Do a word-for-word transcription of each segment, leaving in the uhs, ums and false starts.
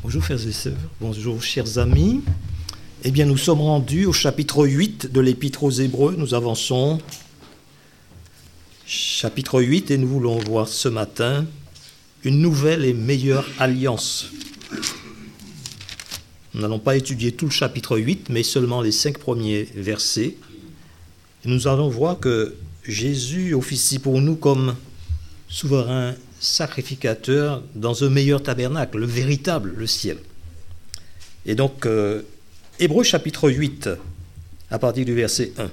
Bonjour frères et sœurs, bonjour chers amis. Eh bien, nous sommes rendus au chapitre huit de l'Épître aux Hébreux. Nous avançons. Chapitre huit, et nous voulons voir ce matin une nouvelle et meilleure alliance. Nous n'allons pas étudier tout le chapitre huit, mais seulement les cinq premiers versets. Et nous allons voir que Jésus officie pour nous comme souverain sacrificateur dans un meilleur tabernacle, le véritable, le ciel. Et donc, euh, Hébreux chapitre huit, à partir du verset un.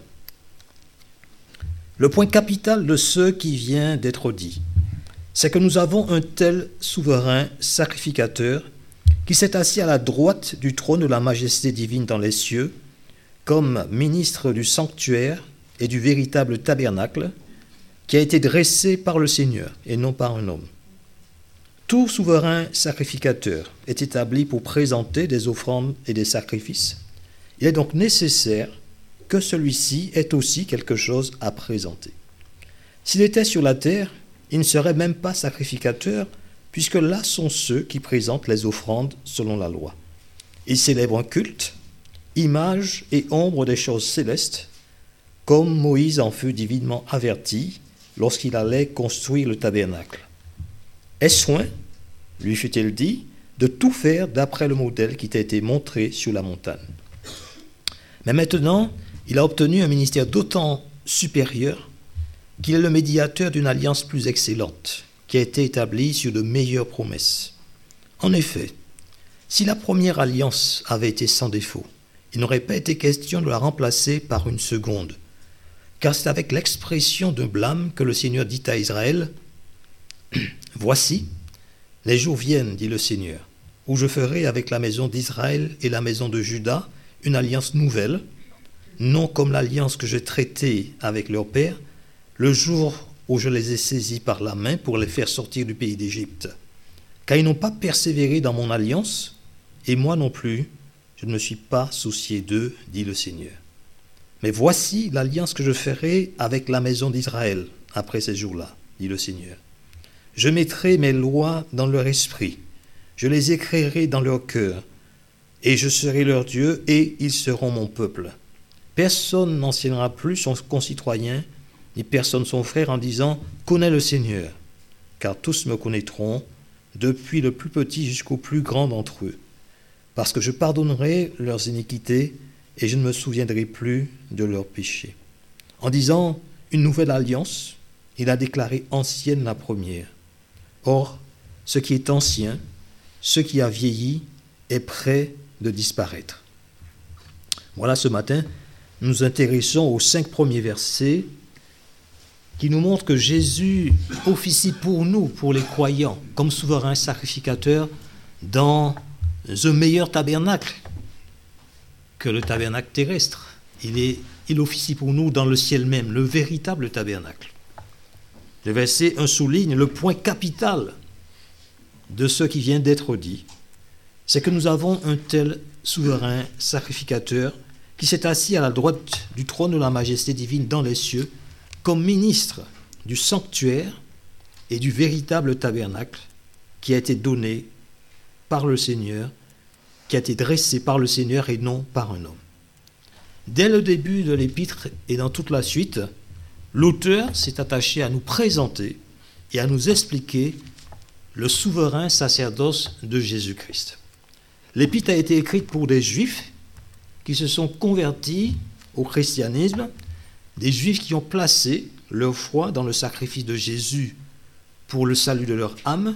Le point capital de ce qui vient d'être dit, c'est que nous avons un tel souverain sacrificateur qui s'est assis à la droite du trône de la majesté divine dans les cieux, comme ministre du sanctuaire et du véritable tabernacle, qui a été dressé par le Seigneur et non par un homme. Tout souverain sacrificateur est établi pour présenter des offrandes et des sacrifices. Il est donc nécessaire que celui-ci ait aussi quelque chose à présenter. S'il était sur la terre, il ne serait même pas sacrificateur, puisque là sont ceux qui présentent les offrandes selon la loi. Il célèbre un culte, image et ombre des choses célestes, comme Moïse en fut divinement averti lorsqu'il allait construire le tabernacle. « Aie soin, lui fut-il dit, de tout faire d'après le modèle qui t'a été montré sur la montagne. » Mais maintenant, il a obtenu un ministère d'autant supérieur qu'il est le médiateur d'une alliance plus excellente, qui a été établie sur de meilleures promesses. En effet, si la première alliance avait été sans défaut, il n'aurait pas été question de la remplacer par une seconde, car c'est avec l'expression d'un blâme que le Seigneur dit à Israël, « Voici, les jours viennent, dit le Seigneur, où je ferai avec la maison d'Israël et la maison de Juda une alliance nouvelle, non comme l'alliance que j'ai traitée avec leur père, le jour où je les ai saisis par la main pour les faire sortir du pays d'Égypte. Car ils n'ont pas persévéré dans mon alliance, et moi non plus, je ne me suis pas soucié d'eux, dit le Seigneur. Mais voici l'alliance que je ferai avec la maison d'Israël après ces jours-là, dit le Seigneur. Je mettrai mes lois dans leur esprit, je les écrirai dans leur cœur, et je serai leur Dieu, et ils seront mon peuple. Personne n'enseignera plus son concitoyen, ni personne son frère, en disant « Connais le Seigneur », car tous me connaîtront, depuis le plus petit jusqu'au plus grand d'entre eux, parce que je pardonnerai leurs iniquités, et je ne me souviendrai plus de leurs péchés. En disant une nouvelle alliance, il a déclaré ancienne la première. Or, ce qui est ancien, ce qui a vieilli, est prêt de disparaître. Voilà, ce matin, nous nous intéressons aux cinq premiers versets qui nous montrent que Jésus officie pour nous, pour les croyants, comme souverain sacrificateur dans un meilleur tabernacle que le tabernacle terrestre. Il, est, il officie pour nous dans le ciel même, le véritable tabernacle. Le verset un souligne le point capital de ce qui vient d'être dit. C'est que nous avons un tel souverain sacrificateur qui s'est assis à la droite du trône de la majesté divine dans les cieux, comme ministre du sanctuaire et du véritable tabernacle qui a été donné par le Seigneur, qui a été dressé par le Seigneur et non par un homme. Dès le début de l'épître et dans toute la suite, l'auteur s'est attaché à nous présenter et à nous expliquer le souverain sacerdoce de Jésus-Christ. L'épître a été écrite pour des Juifs qui se sont convertis au christianisme, des Juifs qui ont placé leur foi dans le sacrifice de Jésus pour le salut de leur âme.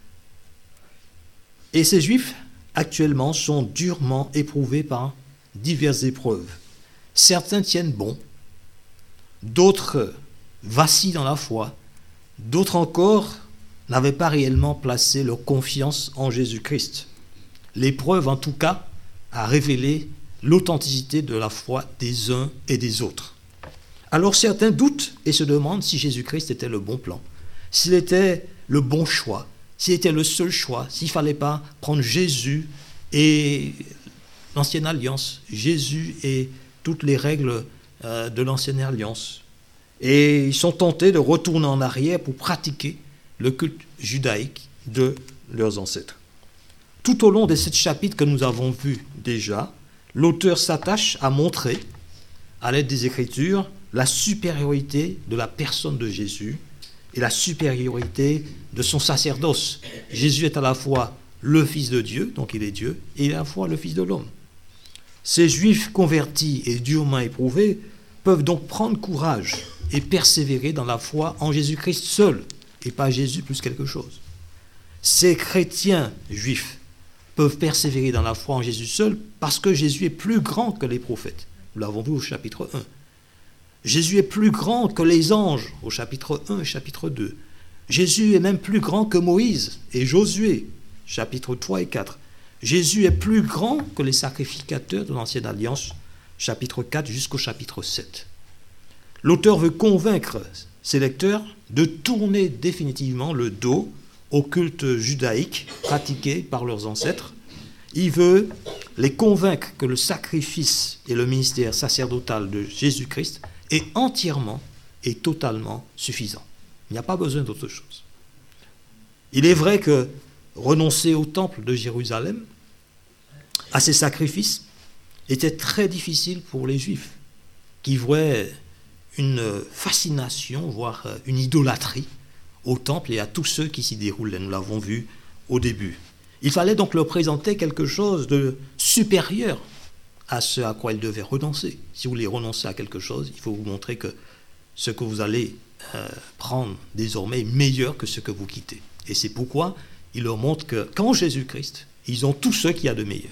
Et ces Juifs, actuellement, sont durement éprouvés par diverses épreuves. Certains tiennent bon, d'autres vacillent dans la foi, d'autres encore n'avaient pas réellement placé leur confiance en Jésus-Christ. L'épreuve, en tout cas, a révélé l'authenticité de la foi des uns et des autres. Alors certains doutent et se demandent si Jésus-Christ était le bon plan, s'il était le bon choix, s'il était le seul choix, s'il ne fallait pas prendre Jésus et l'ancienne alliance, Jésus et toutes les règles euh, de l'ancienne alliance. Et ils sont tentés de retourner en arrière pour pratiquer le culte judaïque de leurs ancêtres. Tout au long des sept chapitres que nous avons vus déjà, l'auteur s'attache à montrer, à l'aide des Écritures, la supériorité de la personne de Jésus et la supériorité de son sacerdoce. Jésus est à la fois le Fils de Dieu, donc il est Dieu, et à la fois le Fils de l'homme. Ces Juifs convertis et durement éprouvés peuvent donc prendre courage et persévérer dans la foi en Jésus-Christ seul, et pas Jésus plus quelque chose. Ces chrétiens juifs peuvent persévérer dans la foi en Jésus seul parce que Jésus est plus grand que les prophètes. Nous l'avons vu au chapitre un. Jésus est plus grand que les anges au chapitre un et chapitre deux. Jésus est même plus grand que Moïse et Josué, chapitre trois et quatre. Jésus est plus grand que les sacrificateurs de l'Ancienne Alliance, chapitre quatre jusqu'au chapitre sept. L'auteur veut convaincre ses lecteurs de tourner définitivement le dos au culte judaïque pratiqué par leurs ancêtres. Il veut les convaincre que le sacrifice et le ministère sacerdotal de Jésus-Christ est entièrement et totalement suffisant. Il n'y a pas besoin d'autre chose. Il est vrai que renoncer au temple de Jérusalem, à ses sacrifices, était très difficile pour les Juifs, qui voyaient une fascination, voire une idolâtrie au temple et à tous ceux qui s'y déroulaient. Nous l'avons vu au début. Il fallait donc leur présenter quelque chose de supérieur à ce à quoi ils devaient renoncer. Si vous voulez renoncer à quelque chose, il faut vous montrer que ce que vous allez euh, prendre désormais est meilleur que ce que vous quittez. Et c'est pourquoi il leur montre que qu'en Jésus-Christ, ils ont tout ce qu'il y a de meilleur.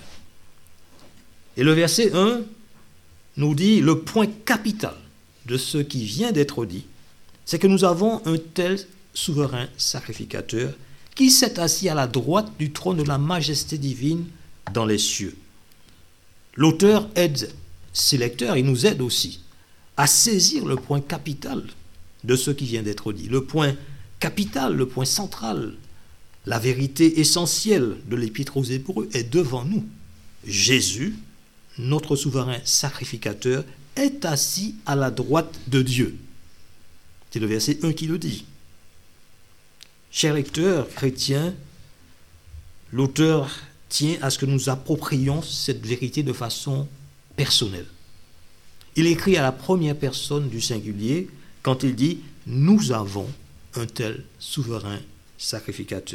Et le verset un nous dit le point capital de ce qui vient d'être dit, c'est que nous avons un tel souverain sacrificateur qui s'est assis à la droite du trône de la majesté divine dans les cieux. L'auteur aide ses lecteurs, il nous aide aussi à saisir le point capital de ce qui vient d'être dit. Le point capital, le point central, la vérité essentielle de l'Épître aux Hébreux est devant nous. Jésus, notre souverain sacrificateur, est assis à la droite de Dieu. C'est le verset un qui le dit. Chers lecteurs chrétiens, l'auteur tient à ce que nous approprions cette vérité de façon personnelle. Il écrit à la première personne du singulier quand il dit « Nous avons un tel souverain sacrificateur ».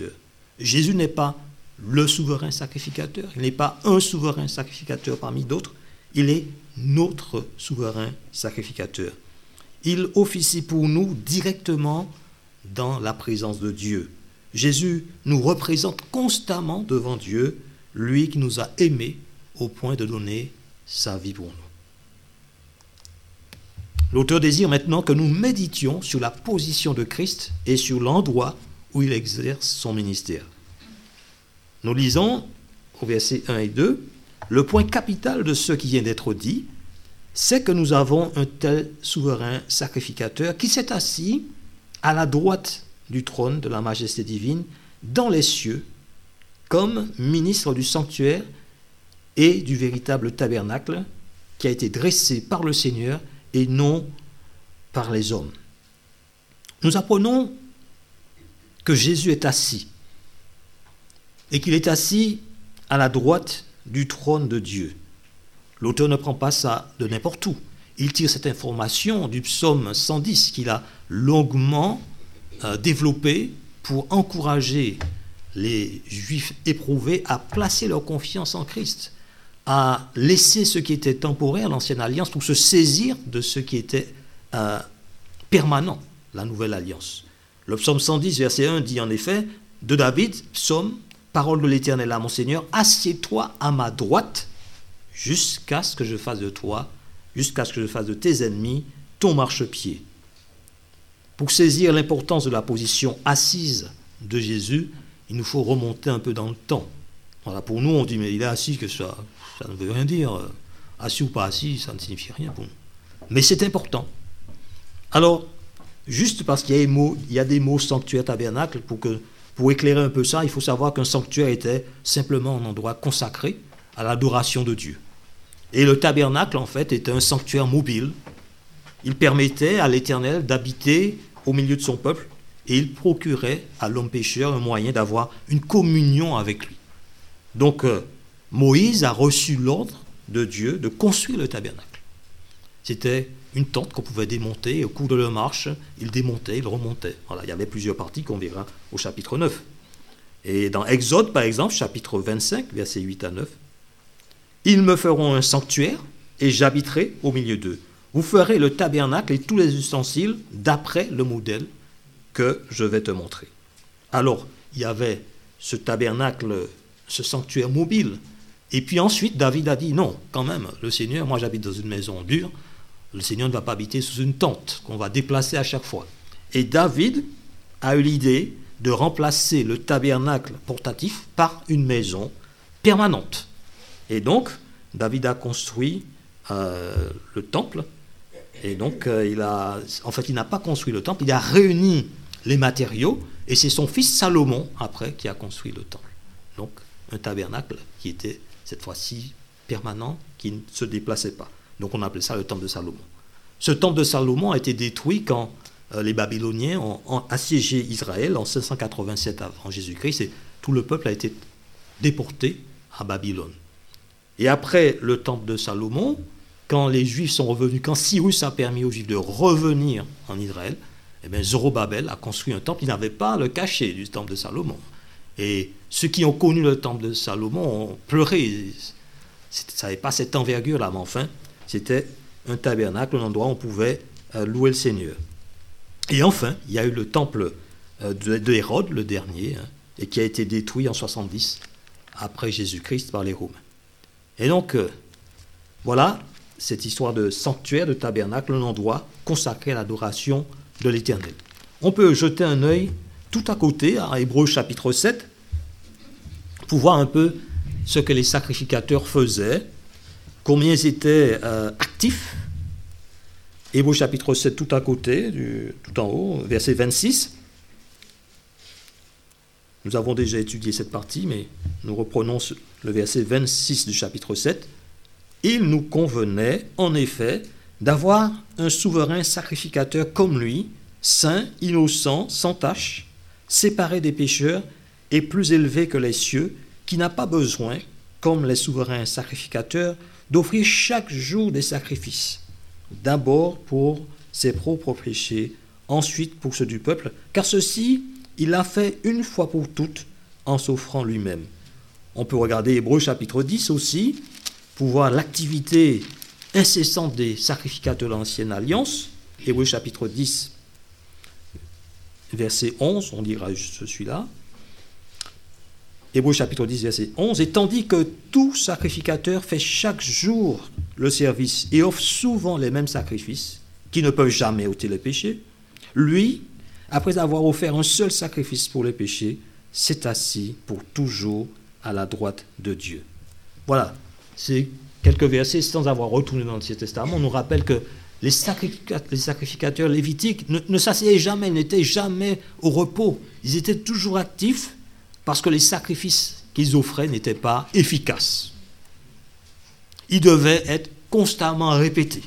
Jésus n'est pas le souverain sacrificateur, il n'est pas un souverain sacrificateur parmi d'autres, il est notre souverain sacrificateur. Il officie pour nous directement dans la présence de Dieu. Jésus nous représente constamment devant Dieu, lui qui nous a aimés au point de donner sa vie pour nous. L'auteur désire maintenant que nous méditions sur la position de Christ et sur l'endroit où il exerce son ministère. Nous lisons au verset un et deux, le point capital de ce qui vient d'être dit, c'est que nous avons un tel souverain sacrificateur qui s'est assis à la droite du trône de la majesté divine dans les cieux, comme ministre du sanctuaire et du véritable tabernacle qui a été dressé par le Seigneur et non par les hommes. Nous apprenons que Jésus est assis et qu'il est assis à la droite du trône de Dieu. L'auteur ne prend pas ça de n'importe où. Il tire cette information du psaume cent dix qu'il a longuement euh, développé pour encourager les Juifs éprouvés à placer leur confiance en Christ, à laisser ce qui était temporaire, l'Ancienne Alliance, pour se saisir de ce qui était euh, permanent, la Nouvelle Alliance. Le psaume cent dix, verset un, dit en effet, de David, psaume, parole de l'Éternel à mon Seigneur, assieds-toi à ma droite, jusqu'à ce que je fasse de toi, jusqu'à ce que je fasse de tes ennemis ton marchepied. Pour saisir l'importance de la position assise de Jésus, il nous faut remonter un peu dans le temps. Voilà, pour nous, on dit, mais il est assis, que ça, ça ne veut rien dire. Assis ou pas assis, ça ne signifie rien pour nous. Mais c'est important. Alors, juste parce qu'il y a des mots, il y a des mots sanctuaire, tabernacle, pour, que, pour éclairer un peu ça, il faut savoir qu'un sanctuaire était simplement un endroit consacré à l'adoration de Dieu. Et le tabernacle, en fait, était un sanctuaire mobile. Il permettait à l'Éternel d'habiter au milieu de son peuple et il procurait à l'homme pécheur un moyen d'avoir une communion avec lui. Donc, euh, Moïse a reçu l'ordre de Dieu de construire le tabernacle. C'était une tente qu'on pouvait démonter. Au cours de leur marche, il démontait, il remontait. Voilà, il y avait plusieurs parties qu'on verra au chapitre neuf. Et dans Exode, par exemple, chapitre vingt-cinq, versets huit à neuf, « Ils me feront un sanctuaire et j'habiterai au milieu d'eux. Vous ferez le tabernacle et tous les ustensiles d'après le modèle que je vais te montrer. » Alors, il y avait ce tabernacle, ce sanctuaire mobile. Et puis ensuite, David a dit, non, quand même, le Seigneur, moi j'habite dans une maison dure, le Seigneur ne va pas habiter sous une tente qu'on va déplacer à chaque fois. Et David a eu l'idée de remplacer le tabernacle portatif par une maison permanente. Et donc, David a construit euh, le temple. Et donc, euh, il a, en fait, il n'a pas construit le temple, il a réuni les matériaux, et c'est son fils Salomon, après, qui a construit le temple. Donc, un tabernacle qui était, cette fois-ci, permanent, qui ne se déplaçait pas. Donc, on appelait ça le temple de Salomon. Ce temple de Salomon a été détruit quand euh, les Babyloniens ont, ont assiégé Israël en cinq cent quatre-vingt-sept avant Jésus-Christ, et tout le peuple a été déporté à Babylone. Et après le temple de Salomon, quand les Juifs sont revenus, quand Cyrus a permis aux Juifs de revenir en Israël, eh bien, Zorobabel a construit un temple. Il n'avait pas le cachet du temple de Salomon. Et ceux qui ont connu le temple de Salomon ont pleuré. Ça n'avait pas cette envergure-là, mais enfin, c'était un tabernacle, un endroit où on pouvait euh, louer le Seigneur. Et enfin, il y a eu le temple euh, de, de Hérode, le dernier, hein, et qui a été détruit en soixante-dix après Jésus-Christ par les Romains. Et donc, euh, voilà cette histoire de sanctuaire, de tabernacle, un endroit consacré à l'adoration de l'Éternel. On peut jeter un œil tout à côté, à Hébreux chapitre sept, pour voir un peu ce que les sacrificateurs faisaient, combien ils étaient euh, actifs. Hébreux chapitre sept, tout à côté, du, tout en haut, verset vingt-six. Nous avons déjà étudié cette partie, mais nous reprenons le verset vingt-six du chapitre sept. Il nous convenait, en effet, d'avoir un souverain sacrificateur comme lui, saint, innocent, sans tache, séparé des pécheurs et plus élevé que les cieux, qui n'a pas besoin, comme les souverains sacrificateurs, d'offrir chaque jour des sacrifices, d'abord pour ses propres péchés, ensuite pour ceux du peuple, car ceci, il l'a fait une fois pour toutes en s'offrant lui-même. On peut regarder Hébreux chapitre dix aussi, pour voir l'activité incessante des sacrificateurs de l'Ancienne Alliance. Hébreux chapitre dix, verset onze, on dira juste celui-là. Hébreux chapitre dix, verset onze. Et tandis que tout sacrificateur fait chaque jour le service et offre souvent les mêmes sacrifices, qui ne peuvent jamais ôter les péchés, lui, après avoir offert un seul sacrifice pour les péchés, s'est assis pour toujours à la droite de Dieu. Voilà. C'est quelques versets, sans avoir retourné dans l'Ancien Testament, on nous rappelle que les sacrificateurs, les sacrificateurs lévitiques ne, ne s'asseyaient jamais, n'étaient jamais au repos. Ils étaient toujours actifs parce que les sacrifices qu'ils offraient n'étaient pas efficaces. Ils devaient être constamment répétés.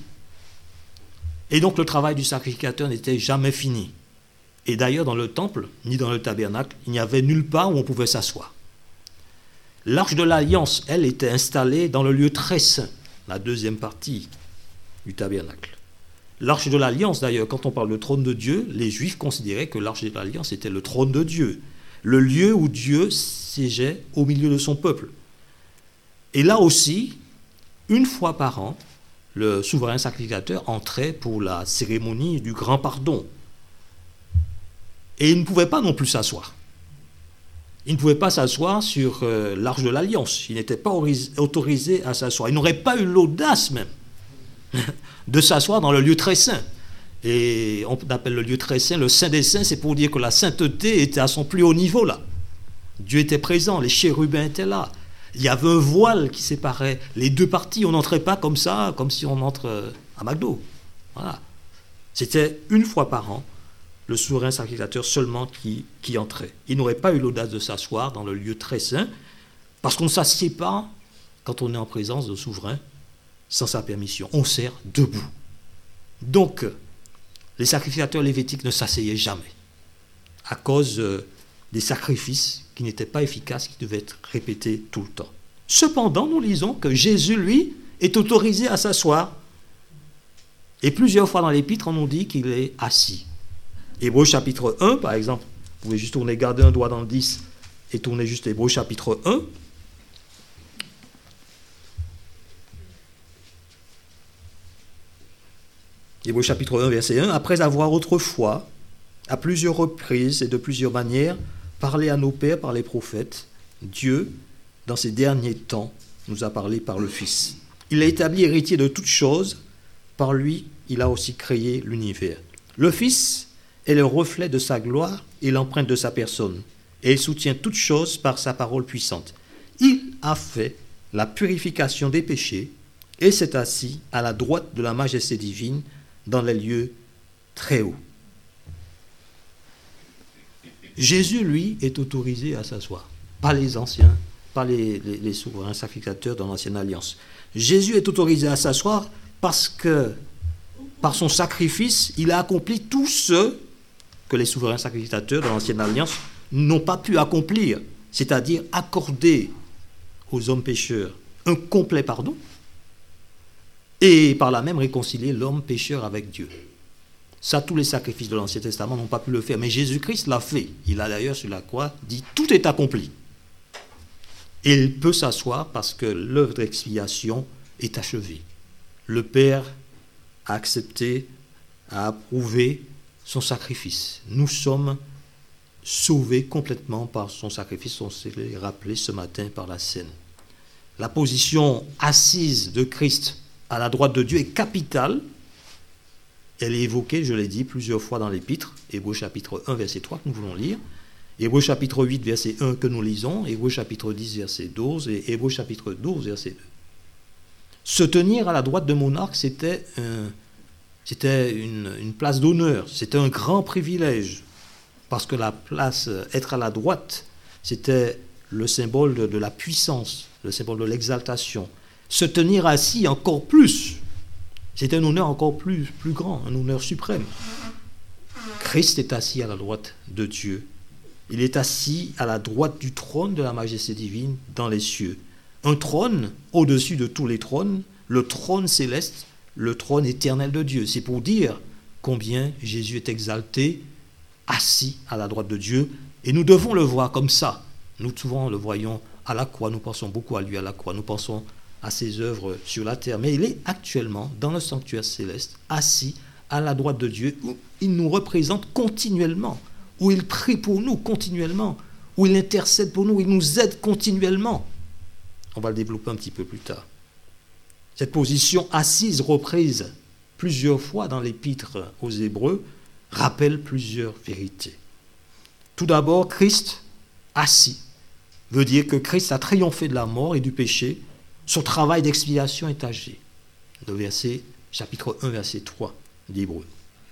Et donc le travail du sacrificateur n'était jamais fini. Et d'ailleurs, dans le temple, ni dans le tabernacle, il n'y avait nulle part où on pouvait s'asseoir. L'arche de l'Alliance, elle, était installée dans le lieu très saint, la deuxième partie du tabernacle. L'arche de l'Alliance, d'ailleurs, quand on parle de trône de Dieu, les Juifs considéraient que l'arche de l'Alliance était le trône de Dieu, le lieu où Dieu siégeait au milieu de son peuple. Et là aussi, une fois par an, le souverain sacrificateur entrait pour la cérémonie du grand pardon. Et il ne pouvait pas non plus s'asseoir. Il ne pouvait pas s'asseoir sur euh, l'arche de l'Alliance. Il n'était pas autorisé à s'asseoir. Il n'aurait pas eu l'audace même de s'asseoir dans le lieu très saint. Et on appelle le lieu très saint le Saint des Saints, c'est pour dire que la sainteté était à son plus haut niveau là. Dieu était présent, les chérubins étaient là. Il y avait un voile qui séparait les deux parties. On n'entrait pas comme ça, comme si on entre à McDo. Voilà. C'était une fois par an le souverain sacrificateur seulement qui, qui entrait. Il n'aurait pas eu l'audace de s'asseoir dans le lieu très saint, parce qu'on ne s'assied pas quand on est en présence de souverain sans sa permission. On sert debout. Donc, les sacrificateurs lévitiques ne s'asseyaient jamais, à cause euh, des sacrifices qui n'étaient pas efficaces, qui devaient être répétés tout le temps. Cependant, nous lisons que Jésus, lui, est autorisé à s'asseoir. Et plusieurs fois dans l'Épître, on nous dit qu'il est assis. Hébreux chapitre un, par exemple, vous pouvez juste tourner, garder un doigt dans le dix et tourner juste Hébreux chapitre un. Hébreux chapitre un, verset un. Après avoir autrefois, à plusieurs reprises et de plusieurs manières, parlé à nos pères par les prophètes, Dieu, dans ces derniers temps, nous a parlé par le Fils. Il a établi héritier de toutes choses. Par lui, il a aussi créé l'univers. Le Fils est le reflet de sa gloire et l'empreinte de sa personne. Et il soutient toutes choses par sa parole puissante. Il a fait la purification des péchés et s'est assis à la droite de la majesté divine dans les lieux très hauts. Jésus, lui, est autorisé à s'asseoir. Pas les anciens, pas les, les, les souverains sacrificateurs dans l'ancienne alliance. Jésus est autorisé à s'asseoir parce que, par son sacrifice, il a accompli tout ce que les souverains sacrificateurs dans l'ancienne alliance n'ont pas pu accomplir, c'est-à-dire accorder aux hommes pécheurs un complet pardon et par là même réconcilier l'homme pécheur avec Dieu. Ça, tous les sacrifices de l'Ancien Testament n'ont pas pu le faire, mais Jésus-Christ l'a fait. Il a d'ailleurs sur la croix dit « tout est accompli ». Et il peut s'asseoir parce que l'œuvre d'expiation est achevée. Le Père a accepté, a approuvé son sacrifice. Nous sommes sauvés complètement par son sacrifice, on s'est rappelé ce matin par la scène. La position assise de Christ à la droite de Dieu est capitale. Elle est évoquée, je l'ai dit, plusieurs fois dans l'Épître, Hébreux chapitre un, verset trois, que nous voulons lire, Hébreux chapitre huit, verset un, que nous lisons, Hébreux chapitre dix, verset douze, et Hébreux chapitre douze, verset deux. Se tenir à la droite de monarque, c'était, un, c'était une, une place d'honneur, c'était un grand privilège, parce que la place, être à la droite, c'était le symbole de, de la puissance, le symbole de l'exaltation. Se tenir assis encore plus, c'est un honneur encore plus, plus grand, un honneur suprême. Christ est assis à la droite de Dieu. Il est assis à la droite du trône de la majesté divine dans les cieux. Un trône au-dessus de tous les trônes, le trône céleste, le trône éternel de Dieu. C'est pour dire combien Jésus est exalté, assis à la droite de Dieu. Et nous devons le voir comme ça. Nous souvent le voyons à la croix, nous pensons beaucoup à lui à la croix, nous pensons à ses œuvres sur la terre. Mais il est actuellement dans le sanctuaire céleste, assis à la droite de Dieu, où il nous représente continuellement, où il prie pour nous continuellement, où il intercède pour nous, où il nous aide continuellement. On va le développer un petit peu plus tard. Cette position assise reprise plusieurs fois dans l'Épître aux Hébreux rappelle plusieurs vérités. Tout d'abord, Christ assis veut dire que Christ a triomphé de la mort et du péché. Son travail d'expiation est agi. Le verset, chapitre un, verset trois d'Hébreux.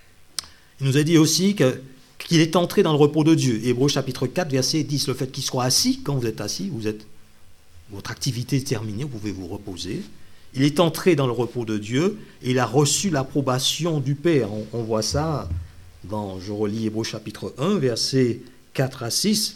Il nous a dit aussi que, qu'il est entré dans le repos de Dieu. Hébreux chapitre quatre, verset dix. Le fait qu'il soit assis, quand vous êtes assis, vous êtes, votre activité est terminée, vous pouvez vous reposer. Il est entré dans le repos de Dieu et il a reçu l'approbation du Père. On, on voit ça dans, je relis Hébreux chapitre un, versets quatre à six.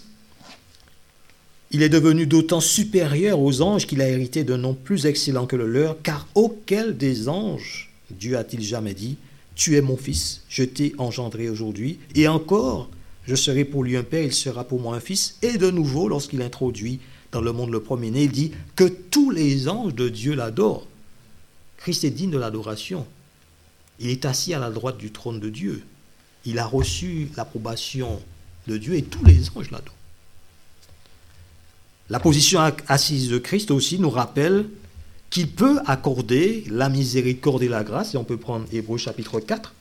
Il est devenu d'autant supérieur aux anges qu'il a hérité d'un nom plus excellent que le leur, car auquel des anges Dieu a-t-il jamais dit « Tu es mon fils, je t'ai engendré aujourd'hui, et encore, je serai pour lui un père, il sera pour moi un fils. » Et de nouveau, lorsqu'il introduit dans le monde le premier-né, il dit que tous les anges de Dieu l'adorent. Christ est digne de l'adoration. Il est assis à la droite du trône de Dieu. Il a reçu l'approbation de Dieu et tous les anges l'adorent. La position assise de Christ aussi nous rappelle qu'il peut accorder la miséricorde et la grâce. Et on peut prendre Hébreux chapitre quatre.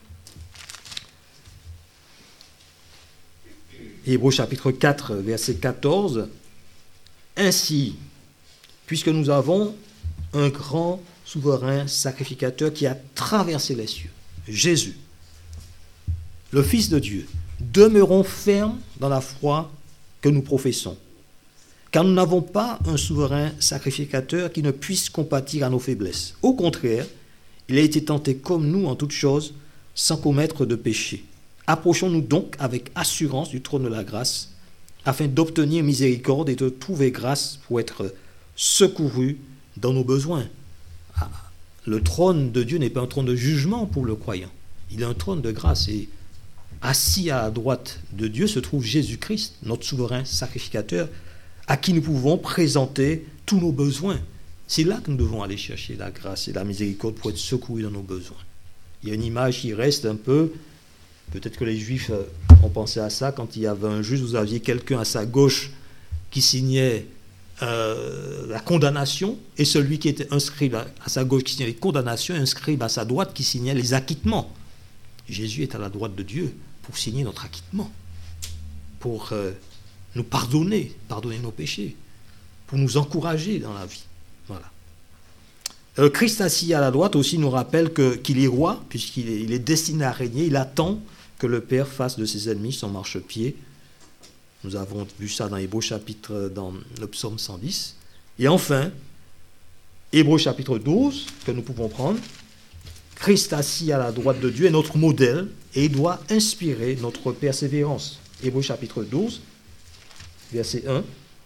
Hébreux chapitre quatre, verset quatorze. Ainsi, puisque nous avons un grand souverain sacrificateur qui a traversé les cieux, Jésus, le Fils de Dieu, demeurons fermes dans la foi que nous professons. Car nous n'avons pas un souverain sacrificateur qui ne puisse compatir à nos faiblesses. Au contraire, il a été tenté comme nous en toutes choses, sans commettre de péché. Approchons-nous donc avec assurance du trône de la grâce, afin d'obtenir miséricorde et de trouver grâce pour être secourus dans nos besoins. Ah, le trône de Dieu n'est pas un trône de jugement pour le croyant. Il est un trône de grâce. Et assis à la droite de Dieu se trouve Jésus-Christ, notre souverain sacrificateur, à qui nous pouvons présenter tous nos besoins. C'est là que nous devons aller chercher la grâce et la miséricorde pour être secourus dans nos besoins. Il y a une image qui reste un peu, peut-être que les Juifs ont pensé à ça, quand il y avait un juge, vous aviez quelqu'un à sa gauche qui signait euh, la condamnation, et celui qui était un scribe à sa gauche qui signait les condamnations, et un scribe à sa droite qui signait les acquittements. Jésus est à la droite de Dieu pour signer notre acquittement, pour euh, nous pardonner, pardonner nos péchés, pour nous encourager dans la vie. Voilà. Euh, Christ assis à la droite aussi nous rappelle que, qu'il est roi, puisqu'il est, il est destiné à régner. Il attend que le Père fasse de ses ennemis son marchepied. Nous avons vu ça dans Hébreux chapitre, dans le psaume cent dix. Et enfin, Hébreux chapitre douze, que nous pouvons prendre. Christ assis à la droite de Dieu est notre modèle et il doit inspirer notre persévérance. Hébreux chapitre douze, verset un.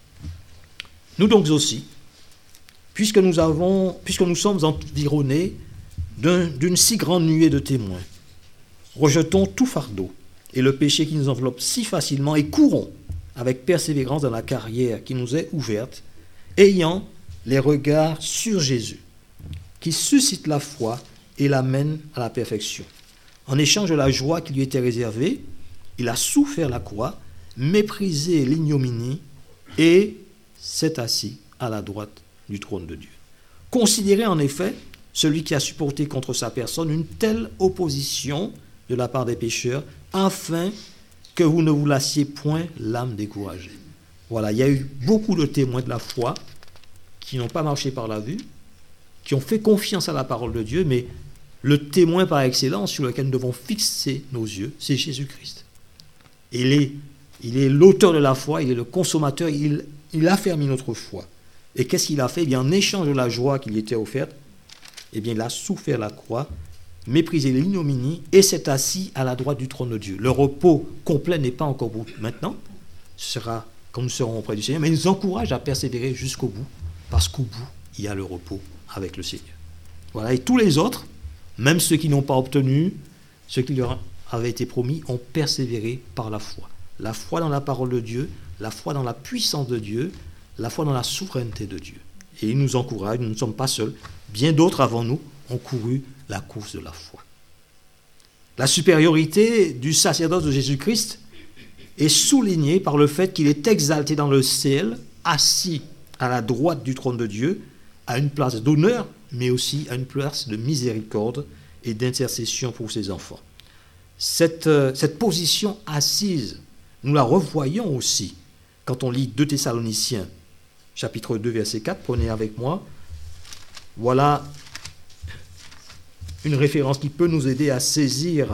Nous donc aussi, puisque nous, avons, puisque nous sommes environnés d'un, d'une si grande nuée de témoins, rejetons tout fardeau et le péché qui nous enveloppe si facilement et courons avec persévérance dans la carrière qui nous est ouverte, ayant les regards sur Jésus, qui suscite la foi et l'amène à la perfection. En échange de la joie qui lui était réservée, il a souffert la croix, méprisé l'ignominie et s'est assis à la droite du trône de Dieu. Considérez en effet celui qui a supporté contre sa personne une telle opposition de la part des pécheurs, afin que vous ne vous lassiez point l'âme découragée. Voilà, il y a eu beaucoup de témoins de la foi qui n'ont pas marché par la vue, qui ont fait confiance à la parole de Dieu, mais le témoin par excellence sur lequel nous devons fixer nos yeux, c'est Jésus-Christ. Il est, il est l'auteur de la foi, il est le consommateur, il, il affermit notre foi. Et qu'est-ce qu'il a fait? Eh bien, en échange de la joie qui lui était offerte, eh bien, il a souffert la croix, méprisé l'ignominie et s'est assis à la droite du trône de Dieu. Le repos complet n'est pas encore bout maintenant, ce sera quand nous serons auprès du Seigneur, mais il nous encourage à persévérer jusqu'au bout, parce qu'au bout, il y a le repos avec le Seigneur. Voilà, et tous les autres, même ceux qui n'ont pas obtenu ce qui leur avait été promis, ont persévéré par la foi. La foi dans la parole de Dieu, la foi dans la puissance de Dieu, la foi dans la souveraineté de Dieu. Et il nous encourage, nous ne sommes pas seuls. Bien d'autres avant nous ont couru la course de la foi. La supériorité du sacerdoce de Jésus-Christ est soulignée par le fait qu'il est exalté dans le ciel, assis à la droite du trône de Dieu, à une place d'honneur, mais aussi à une place de miséricorde et d'intercession pour ses enfants. Cette, euh, cette position assise, nous la revoyons aussi quand on lit deux Thessaloniciens, chapitre deux, verset quatre. Prenez avec moi. Voilà une référence qui peut nous aider à saisir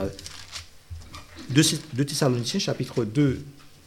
deux Thessaloniciens, chapitre deux,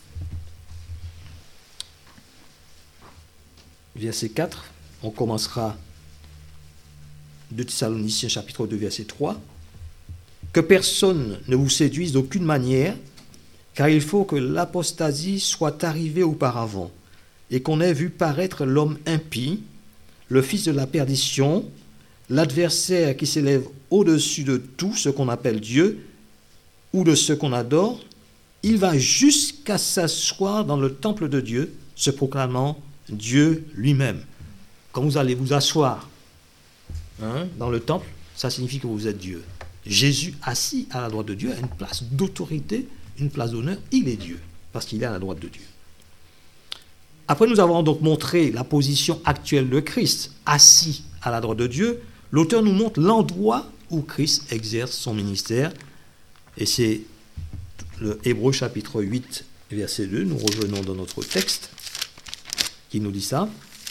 verset quatre. On commencera deux Thessaloniciens, chapitre deux, verset trois. Que personne ne vous séduise d'aucune manière, car il faut que l'apostasie soit arrivée auparavant, et qu'on ait vu paraître l'homme impie, le fils de la perdition, l'adversaire qui s'élève au-dessus de tout ce qu'on appelle Dieu, ou de ce qu'on adore. Il va jusqu'à s'asseoir dans le temple de Dieu, se proclamant Dieu lui-même. Quand vous allez vous asseoir hein, dans le temple, ça signifie que vous êtes Dieu. Jésus, assis à la droite de Dieu, a une place d'autorité, une place d'honneur. Il est Dieu, parce qu'il est à la droite de Dieu. Après nous avons donc montré la position actuelle de Christ, assis à la droite de Dieu. L'auteur nous montre l'endroit où Christ exerce son ministère. Et c'est le Hébreux chapitre huit, verset deux. Nous revenons dans notre texte qui nous dit ça.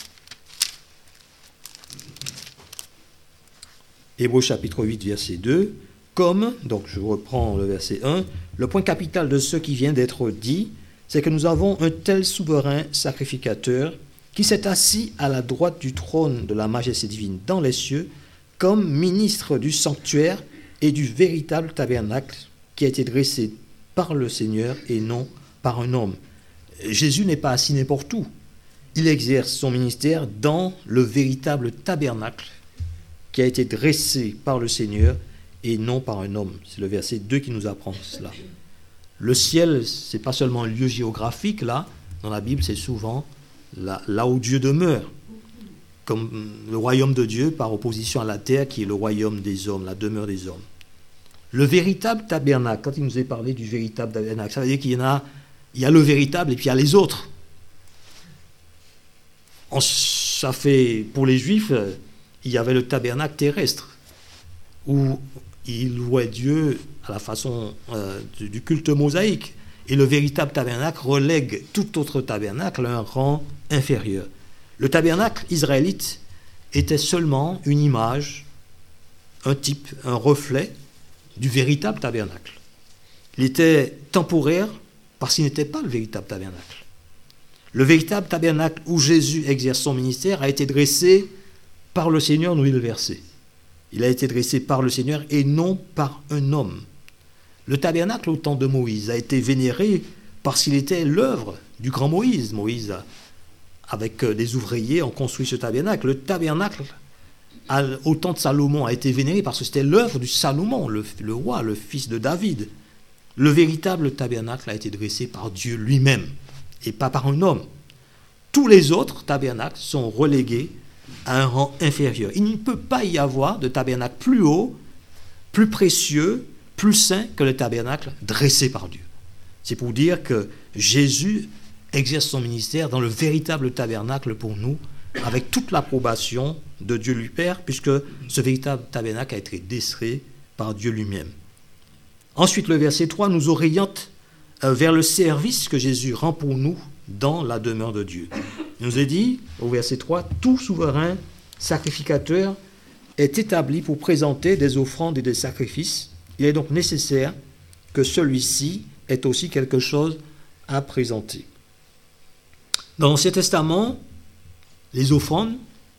Hébreux chapitre huit, verset deux. Comme, donc je reprends le verset un, le point capital de ce qui vient d'être dit, c'est que nous avons un tel souverain sacrificateur qui s'est assis à la droite du trône de la majesté divine dans les cieux, comme ministre du sanctuaire et du véritable tabernacle qui a été dressé par le Seigneur et non par un homme. Jésus n'est pas assis n'importe où. Il exerce son ministère dans le véritable tabernacle qui a été dressé par le Seigneur et non par un homme. C'est le verset deux qui nous apprend cela. Le ciel, ce n'est pas seulement un lieu géographique, là. Dans la Bible, c'est souvent là, là où Dieu demeure. Comme le royaume de Dieu par opposition à la terre qui est le royaume des hommes, la demeure des hommes. Le véritable tabernacle, quand il nous est parlé du véritable tabernacle, ça veut dire qu'il y en a, il y a le véritable et puis il y a les autres. On, ça fait, pour les Juifs, il y avait le tabernacle terrestre, où ils louaient Dieu à la façon euh, du, du culte mosaïque. Et le véritable tabernacle relègue tout autre tabernacle à un rang inférieur. Le tabernacle israélite était seulement une image, un type, un reflet du véritable tabernacle. Il était temporaire parce qu'il n'était pas le véritable tabernacle. Le véritable tabernacle où Jésus exerce son ministère a été dressé par le Seigneur, nous dit le verset. Il a été dressé par le Seigneur et non par un homme. Le tabernacle au temps de Moïse a été vénéré parce qu'il était l'œuvre du grand Moïse. Moïse, avec des ouvriers, ont construit ce tabernacle. Le tabernacle, au temps de Salomon, a été vénéré parce que c'était l'œuvre du Salomon, le, le roi, le fils de David. Le véritable tabernacle a été dressé par Dieu lui-même et pas par un homme. Tous les autres tabernacles sont relégués à un rang inférieur. Il ne peut pas y avoir de tabernacle plus haut, plus précieux, plus saint que le tabernacle dressé par Dieu. C'est pour dire que Jésus exerce son ministère dans le véritable tabernacle pour nous, avec toute l'approbation de Dieu lui Père, puisque ce véritable tabernacle a été dressé par Dieu lui-même. Ensuite, le verset trois nous oriente vers le service que Jésus rend pour nous dans la demeure de Dieu. Il nous est dit, au verset trois, « Tout souverain sacrificateur est établi pour présenter des offrandes et des sacrifices. Il est donc nécessaire que celui-ci ait aussi quelque chose à présenter. » Dans l'Ancien Testament, les offrandes,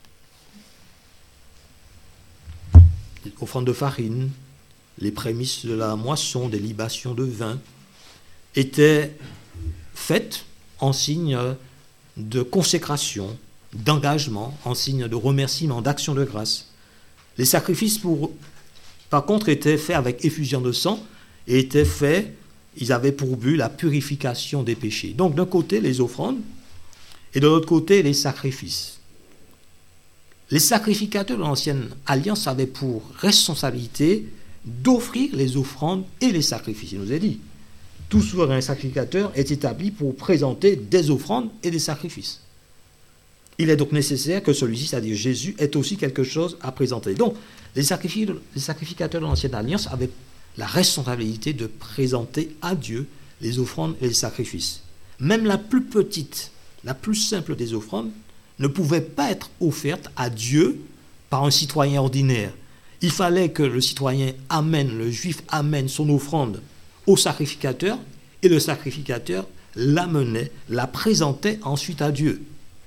les offrandes de farine, les prémices de la moisson, des libations de vin, étaient faites en signe de consécration, d'engagement, en signe de remerciement, d'action de grâce. Les sacrifices, pour, par contre, étaient faits avec effusion de sang et étaient faits, ils avaient pour but la purification des péchés. Donc d'un côté, les offrandes, et de l'autre côté, les sacrifices. Les sacrificateurs de l'Ancienne Alliance avaient pour responsabilité d'offrir les offrandes et les sacrifices. Il nous est dit, tout souverain sacrificateur est établi pour présenter des offrandes et des sacrifices. Il est donc nécessaire que celui-ci, c'est-à-dire Jésus, ait aussi quelque chose à présenter. Donc, les, sacrifi- les sacrificateurs de l'Ancienne Alliance avaient la responsabilité de présenter à Dieu les offrandes et les sacrifices. Même la plus petite, la plus simple des offrandes ne pouvait pas être offerte à Dieu par un citoyen ordinaire. Il fallait que le citoyen amène, le juif amène son offrande au sacrificateur et le sacrificateur l'amenait, la présentait ensuite à Dieu.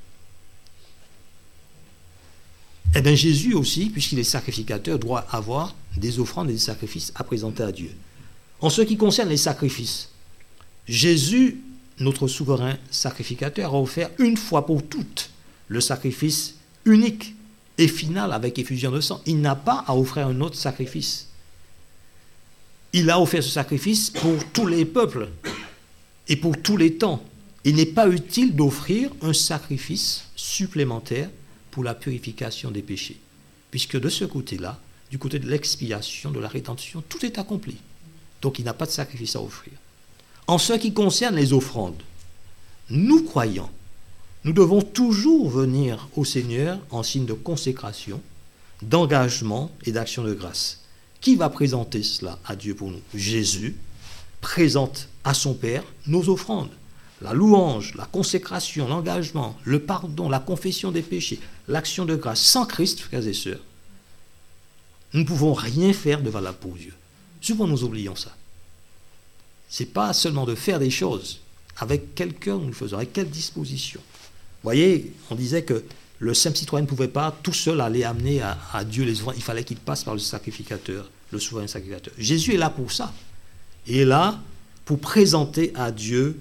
Eh bien Jésus aussi, puisqu'il est sacrificateur, doit avoir des offrandes et des sacrifices à présenter à Dieu. En ce qui concerne les sacrifices, Jésus, notre souverain sacrificateur, a offert une fois pour toutes le sacrifice unique et final avec effusion de sang. Il n'a pas à offrir un autre sacrifice. Il a offert ce sacrifice pour tous les peuples et pour tous les temps. Il n'est pas utile d'offrir un sacrifice supplémentaire pour la purification des péchés, puisque de ce côté-là, du côté de l'expiation, de la rédemption, tout est accompli. Donc il n'a pas de sacrifice à offrir. En ce qui concerne les offrandes, nous croyants, nous devons toujours venir au Seigneur en signe de consécration, d'engagement et d'action de grâce. Qui va présenter cela à Dieu pour nous? Jésus présente à son Père nos offrandes. La louange, la consécration, l'engagement, le pardon, la confession des péchés, l'action de grâce. Sans Christ, frères et sœurs, nous ne pouvons rien faire de valable pour Dieu. Souvent nous oublions ça. Ce n'est pas seulement de faire des choses. Avec quel cœur nous le faisons, avec quelle disposition. Vous voyez, on disait que le simple citoyen ne pouvait pas tout seul aller amener à, à Dieu les offrandes. Il fallait qu'il passe par le sacrificateur, le souverain sacrificateur. Jésus est là pour ça. Il est là pour présenter à Dieu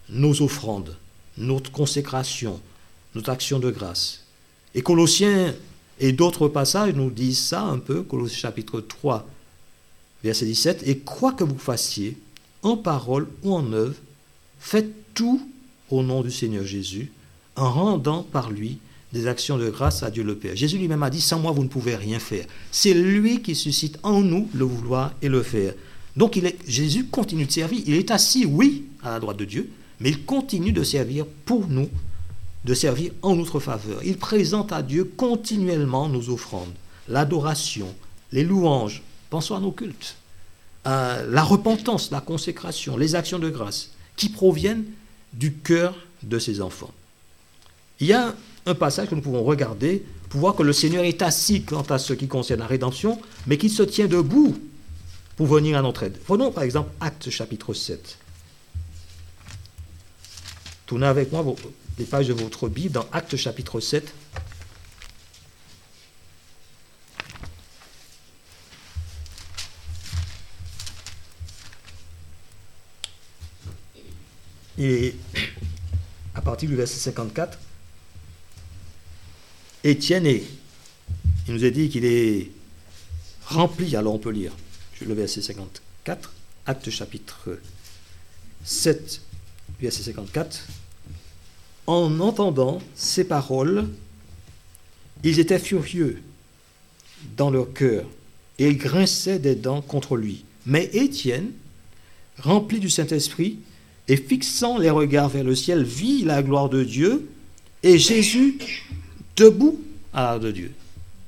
nos offrandes, notre consécration, notre action de grâce. Et Colossiens et d'autres passages nous disent ça un peu, Colossiens chapitre trois, verset dix-sept, « Et quoi que vous fassiez, en parole ou en œuvre, faites tout au nom du Seigneur Jésus, en rendant par lui des actions de grâce à Dieu le Père. » Jésus lui-même a dit, sans moi vous ne pouvez rien faire. C'est lui qui suscite en nous le vouloir et le faire. Donc il est, Jésus continue de servir. Il est assis, oui, à la droite de Dieu, mais il continue de servir pour nous, de servir en notre faveur. Il présente à Dieu continuellement nos offrandes, l'adoration, les louanges, pensons à nos cultes, à la repentance, la consécration, les actions de grâce, qui proviennent du cœur de ses enfants. Il y a un passage que nous pouvons regarder pour voir que le Seigneur est assis quant à ce qui concerne la rédemption, mais qu'il se tient debout pour venir à notre aide. Prenons par exemple Actes chapitre sept. Tournez avec moi les pages de votre Bible dans Actes chapitre sept. Et à partir du verset cinquante-quatre, Étienne, est, il nous a dit qu'il est rempli, alors on peut lire le verset cinquante-quatre, Actes chapitre sept, verset cinquante-quatre. En entendant ces paroles, ils étaient furieux dans leur cœur et ils grinçaient des dents contre lui. Mais Étienne, rempli du Saint-Esprit, et fixant les regards vers le ciel, vit la gloire de Dieu et Jésus debout à l'art de Dieu.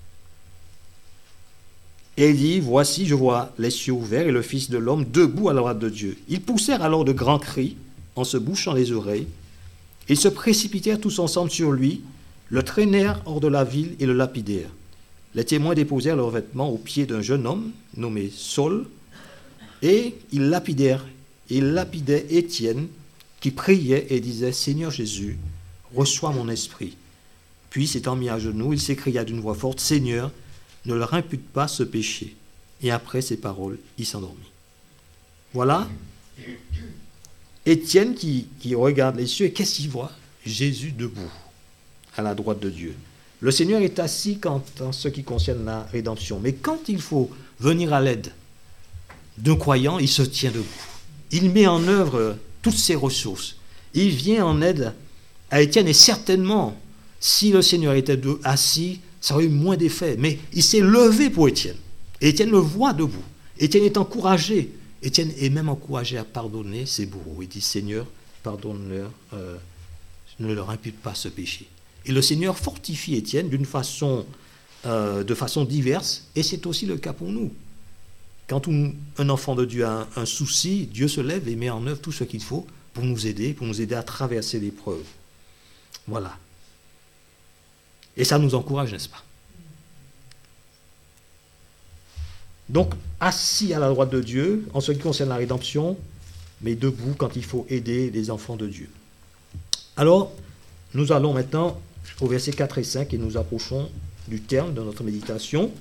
Et il dit, voici, je vois les cieux ouverts et le Fils de l'homme debout à la droite de Dieu. Ils poussèrent alors de grands cris en se bouchant les oreilles. Ils se précipitèrent tous ensemble sur lui, le traînèrent hors de la ville et le lapidèrent. Les témoins déposèrent leurs vêtements aux pieds d'un jeune homme nommé Saul et ils lapidèrent Il lapidait Étienne, qui priait et disait, « Seigneur Jésus, reçois mon esprit. » Puis, s'étant mis à genoux, il s'écria d'une voix forte, « Seigneur, ne leur impute pas ce péché. » Et après ces paroles, il s'endormit. Voilà Étienne qui, qui regarde les cieux, et qu'est-ce qu'il voit? Jésus debout, à la droite de Dieu. Le Seigneur est assis quand, en ce qui concerne la rédemption. Mais quand il faut venir à l'aide d'un croyant, il se tient debout. Il met en œuvre toutes ses ressources. Il vient en aide à Étienne et certainement, si le Seigneur était assis, ça aurait eu moins d'effet. Mais il s'est levé pour Étienne. Et Étienne le voit debout. Étienne est encouragé. Étienne est même encouragé à pardonner ses bourreaux. Il dit, Seigneur, pardonne-leur, euh, ne leur impute pas ce péché. Et le Seigneur fortifie Étienne d'une façon, euh, de façon diverse, et c'est aussi le cas pour nous. Quand un enfant de Dieu a un, un souci, Dieu se lève et met en œuvre tout ce qu'il faut pour nous aider, pour nous aider à traverser l'épreuve. Voilà. Et ça nous encourage, n'est-ce pas? Donc, assis à la droite de Dieu, en ce qui concerne la rédemption, mais debout quand il faut aider les enfants de Dieu. Alors, nous allons maintenant au verset quatre et cinq et nous approchons du terme de notre méditation.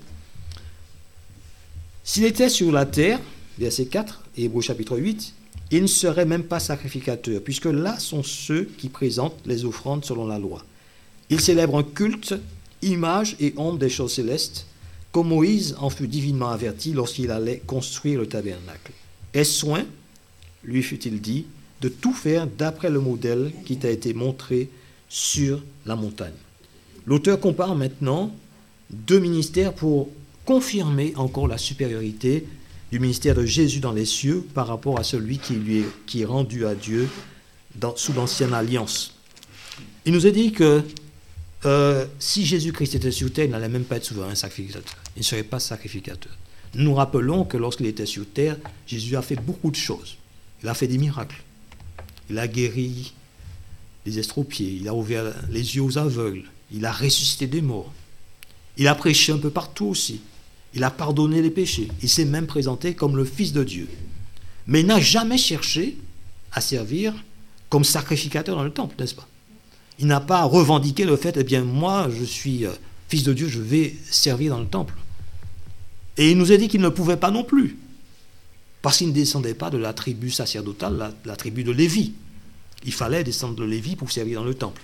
S'il était sur la terre, verset quatre, et Hébreux chapitre huit, il ne serait même pas sacrificateur, puisque là sont ceux qui présentent les offrandes selon la loi. Ils célèbrent un culte, image et ombre des choses célestes, comme Moïse en fut divinement averti lorsqu'il allait construire le tabernacle. Aie soin, lui fut-il dit, de tout faire d'après le modèle qui t'a été montré sur la montagne. L'auteur compare maintenant deux ministères pour confirmer encore la supériorité du ministère de Jésus dans les cieux par rapport à celui qui, lui est, qui est rendu à Dieu dans, sous l'ancienne alliance. Il nous a dit que euh, si Jésus-Christ était sur terre, il n'allait même pas être souverain sacrificateur. Il ne serait pas sacrificateur. Nous nous rappelons que lorsqu'il était sur terre, Jésus a fait beaucoup de choses. Il a fait des miracles. Il a guéri les estropiés, il a ouvert les yeux aux aveugles, il a ressuscité des morts. Il a prêché un peu partout aussi. Il a pardonné les péchés. Il s'est même présenté comme le Fils de Dieu. Mais il n'a jamais cherché à servir comme sacrificateur dans le temple, n'est-ce pas? Il n'a pas revendiqué le fait, eh bien, moi, je suis euh, Fils de Dieu, je vais servir dans le temple. Et il nous a dit qu'il ne pouvait pas non plus, parce qu'il ne descendait pas de la tribu sacerdotale, la, la tribu de Lévi. Il fallait descendre de Lévi pour servir dans le temple.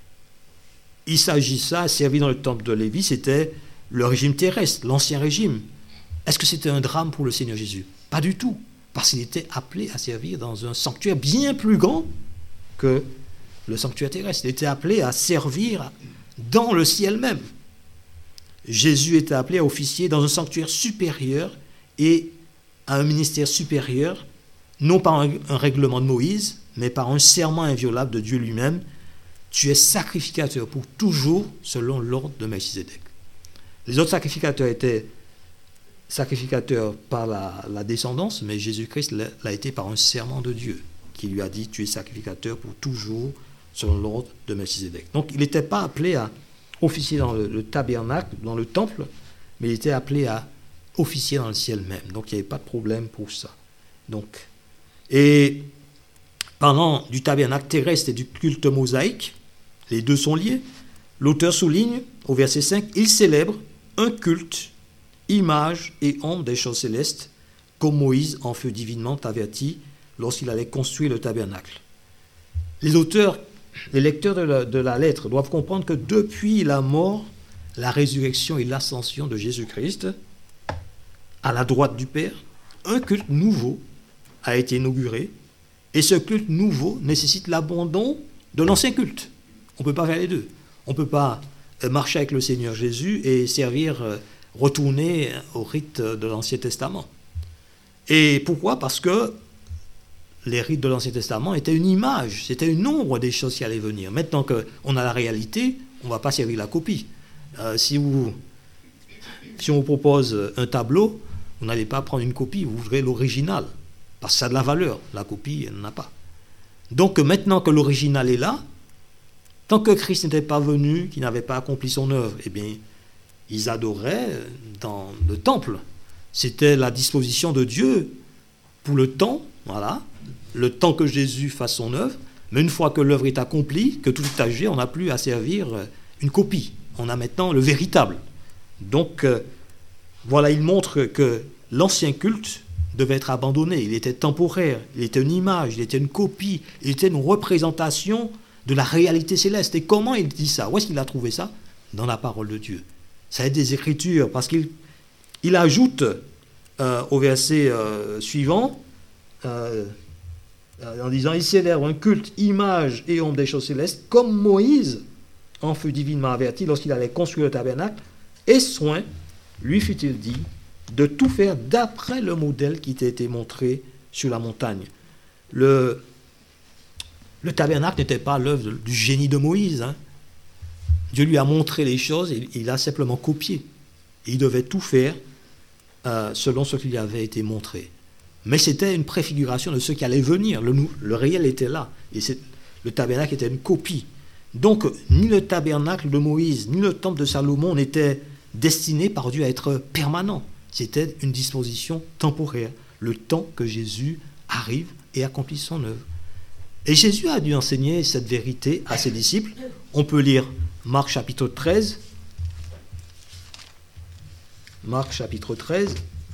Il s'agissait, servir dans le temple de Lévi, c'était le régime terrestre, l'ancien régime. Est-ce que c'était un drame pour le Seigneur Jésus? Pas du tout, parce qu'il était appelé à servir dans un sanctuaire bien plus grand que le sanctuaire terrestre. Il était appelé à servir dans le ciel même. Jésus était appelé à officier dans un sanctuaire supérieur et à un ministère supérieur, non par un, un règlement de Moïse, mais par un serment inviolable de Dieu lui-même. Tu es sacrificateur pour toujours selon l'ordre de Melchizedek. Les autres sacrificateurs étaient sacrificateurs par la, la descendance, mais Jésus-Christ l'a, l'a été par un serment de Dieu qui lui a dit tu es sacrificateur pour toujours selon l'ordre de Melchizedek. Donc il n'était pas appelé à officier dans le, le tabernacle, dans le temple, mais il était appelé à officier dans le ciel même. Donc il n'y avait pas de problème pour ça. Donc, et parlant du tabernacle terrestre et du culte mosaïque, les deux sont liés. L'auteur souligne au verset cinq, il célèbre un culte, image et ombre des choses célestes, comme Moïse en fut divinement averti lorsqu'il allait construire le tabernacle. Les auteurs, les lecteurs de la, de la lettre doivent comprendre que depuis la mort, la résurrection et l'ascension de Jésus-Christ, à la droite du Père, un culte nouveau a été inauguré, et ce culte nouveau nécessite l'abandon de l'ancien culte. On ne peut pas faire les deux. On ne peut pas marcher avec le Seigneur Jésus et servir, retourner au rite de l'Ancien Testament. Et pourquoi? Parce que les rites de l'Ancien Testament étaient une image, c'était une ombre des choses qui allaient venir. Maintenant qu'on a la réalité, on ne va pas servir la copie. Euh, si, vous, si on vous propose un tableau, vous n'allez pas prendre une copie, vous voudrez l'original, parce que ça a de la valeur. La copie, elle n'en a pas. Donc maintenant que l'original est là, tant que Christ n'était pas venu, qu'il n'avait pas accompli son œuvre, eh bien, ils adoraient dans le temple. C'était la disposition de Dieu pour le temps, voilà, le temps que Jésus fasse son œuvre, mais une fois que l'œuvre est accomplie, que tout est âgé, on n'a plus à servir une copie. On a maintenant le véritable. Donc, euh, voilà, il montre que l'ancien culte devait être abandonné. Il était temporaire, il était une image, il était une copie, il était une représentation de la réalité céleste. Et comment il dit ça? Où est-ce qu'il a trouvé ça? Dans la parole de Dieu. Ça va être des Écritures, parce qu'il il ajoute euh, au verset euh, suivant, euh, en disant, il célèbre un culte, image et ombre des choses célestes, comme Moïse en fut divinement averti lorsqu'il allait construire le tabernacle, et soin, lui fut-il dit, de tout faire d'après le modèle qui t'a été montré sur la montagne. Le, le tabernacle n'était pas l'œuvre du génie de Moïse. Hein. Dieu lui a montré les choses et il a simplement copié. Et il devait tout faire euh, selon ce qui lui avait été montré. Mais c'était une préfiguration de ce qui allait venir. Le, le réel était là. Et c'est, le tabernacle était une copie. Donc, ni le tabernacle de Moïse, ni le temple de Salomon n'étaient destinés par Dieu à être permanents. C'était une disposition temporaire, le temps que Jésus arrive et accomplit son œuvre. Et Jésus a dû enseigner cette vérité à ses disciples. On peut lire Marc chapitre treize. Marc chapitre treize.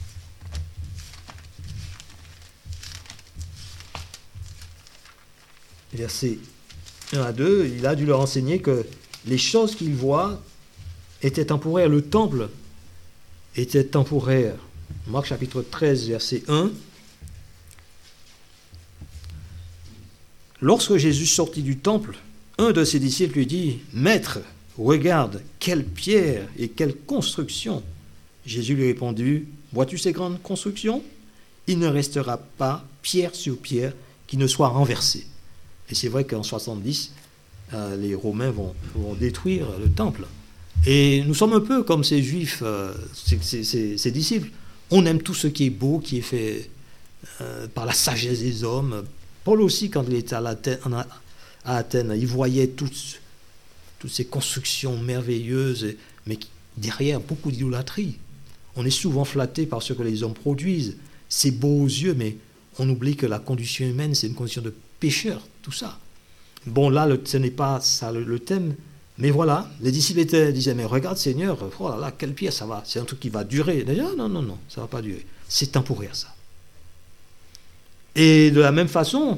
Versets un à deux, il a dû leur enseigner que les choses qu'il voit étaient temporaires. Le temple était temporaire. Marc chapitre treize, verset un. Lorsque Jésus sortit du temple, un de ses disciples lui dit, « Maître, regarde, quelle pierre et quelle construction !» Jésus lui répondit, « Vois-tu ces grandes constructions? Il ne restera pas pierre sur pierre qui ne soit renversée. » Et c'est vrai qu'en soixante-dix, euh, les Romains vont, vont détruire le temple. Et nous sommes un peu comme ces Juifs, euh, ces, ces, ces, ces disciples. On aime tout ce qui est beau, qui est fait euh, par la sagesse des hommes. Paul aussi, quand il était à, Athènes, à Athènes, il voyait toutes, toutes ces constructions merveilleuses, mais derrière, beaucoup d'idolâtrie. On est souvent flatté par ce que les hommes produisent. C'est beau aux yeux, mais on oublie que la condition humaine, c'est une condition de pécheur, tout ça. Bon, là, le, ce n'est pas ça le, le thème, mais voilà, les disciples étaient, disaient, mais regarde Seigneur, oh là là, quelle pierre, ça va, c'est un truc qui va durer. D'ailleurs, non, non, non, ça ne va pas durer. C'est temporaire, ça. Et de la même façon,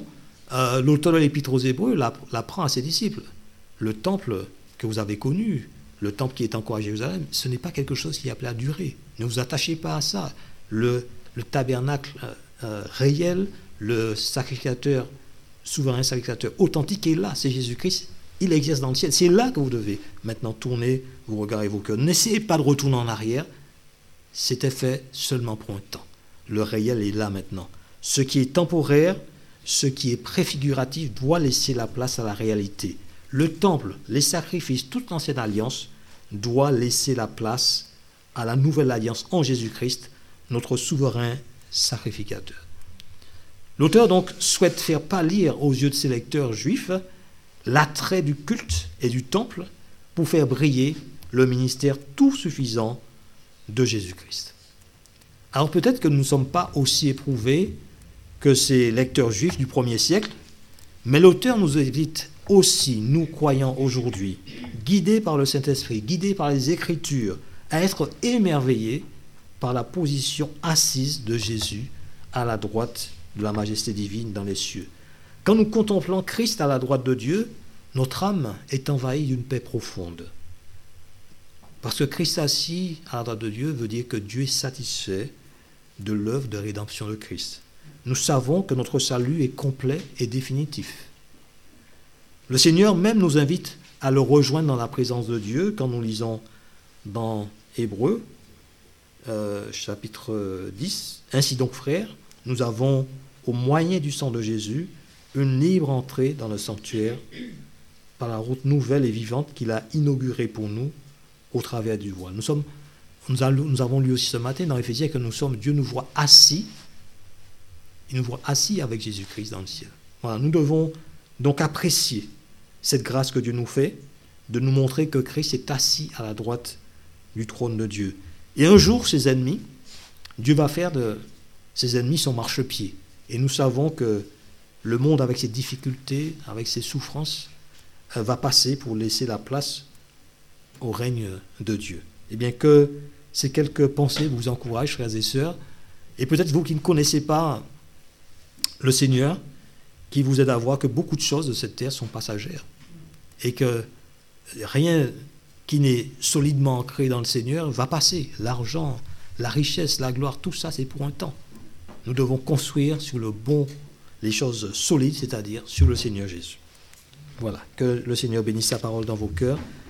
euh, l'auteur de l'Épître aux Hébreux l'apprend à ses disciples. Le temple que vous avez connu, le temple qui est encore à Jérusalem, ce n'est pas quelque chose qui est appelé à durer. Ne vous attachez pas à ça. Le, le tabernacle euh, euh, réel, le sacrificateur, souverain sacrificateur authentique est là, c'est Jésus-Christ. Il exerce dans le ciel. C'est là que vous devez maintenant tourner vos regards et vos cœurs. N'essayez pas de retourner en arrière. C'était fait seulement pour un temps. Le réel est là maintenant. Ce qui est temporaire, ce qui est préfiguratif doit laisser la place à la réalité. Le temple, les sacrifices, toute l'ancienne alliance doit laisser la place à la nouvelle alliance en Jésus-Christ, notre souverain sacrificateur. L'auteur donc souhaite faire pâlir aux yeux de ses lecteurs juifs l'attrait du culte et du temple pour faire briller le ministère tout suffisant de Jésus-Christ. Alors peut-être que nous ne sommes pas aussi éprouvés que ces lecteurs juifs du premier siècle, mais l'auteur nous invite aussi, nous croyants aujourd'hui, guidés par le Saint-Esprit, guidés par les Écritures, à être émerveillés par la position assise de Jésus à la droite de la majesté divine dans les cieux. Quand nous contemplons Christ à la droite de Dieu, notre âme est envahie d'une paix profonde. Parce que Christ assis à la droite de Dieu veut dire que Dieu est satisfait de l'œuvre de rédemption de Christ. Nous savons que notre salut est complet et définitif. Le Seigneur même nous invite à le rejoindre dans la présence de Dieu quand nous lisons dans Hébreux, euh, chapitre dix. Ainsi donc, frères, nous avons, au moyen du sang de Jésus, une libre entrée dans le sanctuaire par la route nouvelle et vivante qu'il a inaugurée pour nous au travers du voile. Nous, sommes, nous, allons, nous avons lu aussi ce matin dans Éphésiens que nous sommes, Dieu nous voit assis, il nous voit assis avec Jésus-Christ dans le ciel. Voilà, nous devons donc apprécier cette grâce que Dieu nous fait, de nous montrer que Christ est assis à la droite du trône de Dieu. Et un jour, ses ennemis, Dieu va faire de ses ennemis son marchepied. Et nous savons que le monde, avec ses difficultés, avec ses souffrances, va passer pour laisser la place au règne de Dieu. Eh bien, que ces quelques pensées vous encouragent, frères et sœurs, et peut-être vous qui ne connaissez pas le Seigneur, qui vous aide à voir que beaucoup de choses de cette terre sont passagères, et que rien qui n'est solidement ancré dans le Seigneur va passer. L'argent, la richesse, la gloire, tout ça, c'est pour un temps. Nous devons construire sur le bon, les choses solides, c'est-à-dire sur le Seigneur Jésus. Voilà, que le Seigneur bénisse sa parole dans vos cœurs.